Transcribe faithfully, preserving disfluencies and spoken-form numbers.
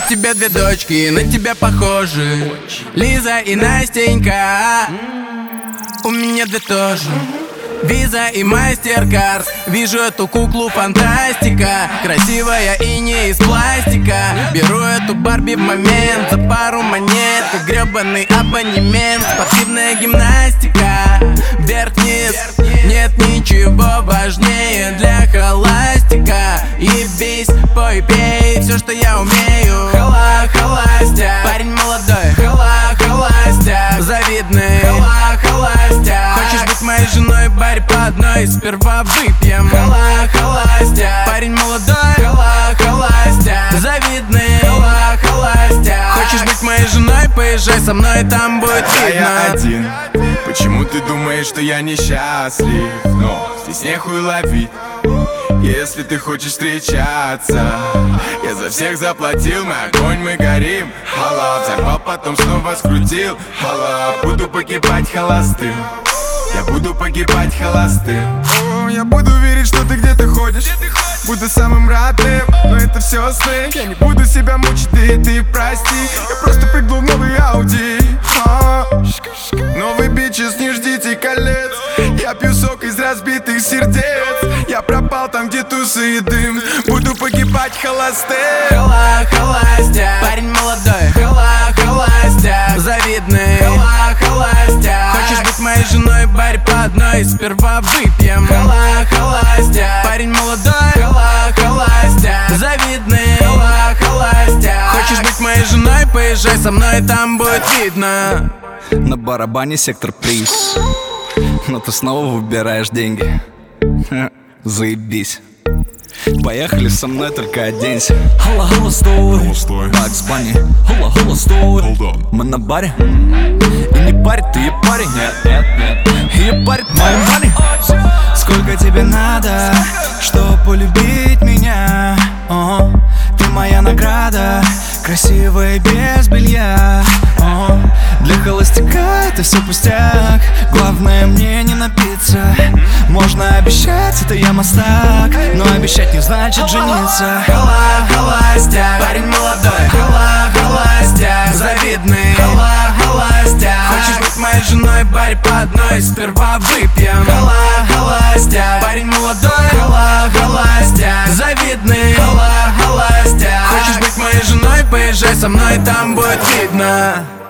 тебя две дочки, на тебя похожи, Лиза и Настенька. У меня две тоже, Виза и Мастеркард. Вижу эту куклу фантастика, красивая и не из пластика. Беру эту Барби в момент, за пару монет, как гребаный абонемент. Спортивная гимнастика, вверх-вниз, нет ничего важнее для холастика. Ебись, пой, пей, все, что я умею. Хала, холастяк, парень молодой, хала, холастяк, завидный, хала, холастяк. Хочешь быть моей женой, барь по одной, сперва выпьем. Хала, холастяк, парень молодой, хала, холастяк, завидный, хала, холастяк. Хочешь быть моей женой, поезжай со мной, там будет видно. Я один, почему ты думаешь, что я несчастлив? Но здесь нехуй ловить, если ты хочешь встречаться. Я за всех заплатил, мы огонь, мы горим. Хала, взорвал, потом снова скрутил. Хала, буду погибать холостым, я буду погибать холостым. О, я буду верить, что ты где-то ходишь, буду самым родным, но это все сны. Я не буду себя мучить, ты, ты прости. Я просто прыгнул в новый Ауди. А, новый бичес, не ждите колец. Я пью сок из разбитых сердец. Я пропал там, где тусы и дым. Буду погибать холостым. Хала, холастяк, парень молодой, хала, холастяк, завидный, хала, холастяк. Хочешь быть моей женой, барь по одной, сперва выпьем. Хала, холастяк, парень молодой, хала, холастяк, завидный, хала, холастяк. Хочешь быть моей женой, поезжай со мной, там будет видно. На барабане сектор приз, но ты снова выбираешь деньги. Заебись. Поехали со мной, только оденься. Хала, хала, стой. Бакс Банни. Хала, хала, стой. Мы на баре. И не парит, ты парень. Нет, нет, нет. И парит моим мани. Сколько тебе надо, чтобы полюбить меня? О, ты моя награда, красивая без белья. О, для холостяка это все пустяк, главное мне не напиться. Можно обещать, это я мастак, но обещать не значит жениться. Хала, холастяк, парень молодой, хала, холастяк, завидный, хала, холастяк. Хочешь быть моей женой, барь по одной, сперва выпьем. Хала, холастяк, парень молодой, хала, холастяк, завидный, хала, холастяк. Хочешь быть моей женой, поезжай со мной, там будет видно.